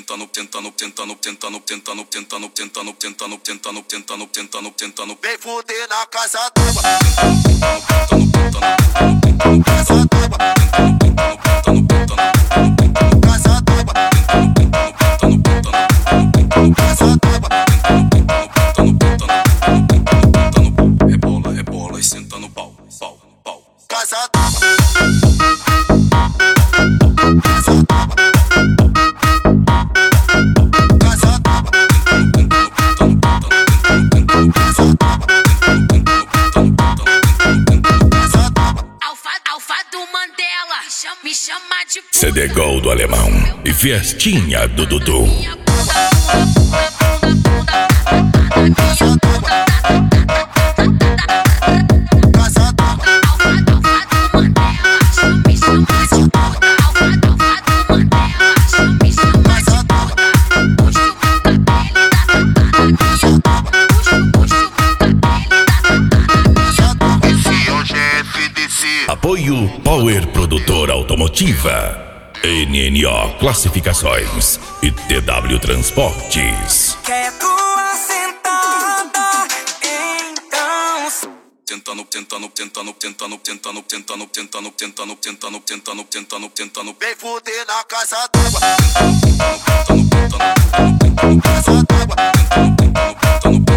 Vem fuder na casa d'água. Rebola, rebola e senta no pau, pau, pau. Casa d'água. Me chama de CD Gol do Alemão e Fiestinha do Dudu. Apoio Power Produtora Automotiva, NNO Classificações e TW Transportes. Quer tua sentada? Então Vem fuder na casa d'água.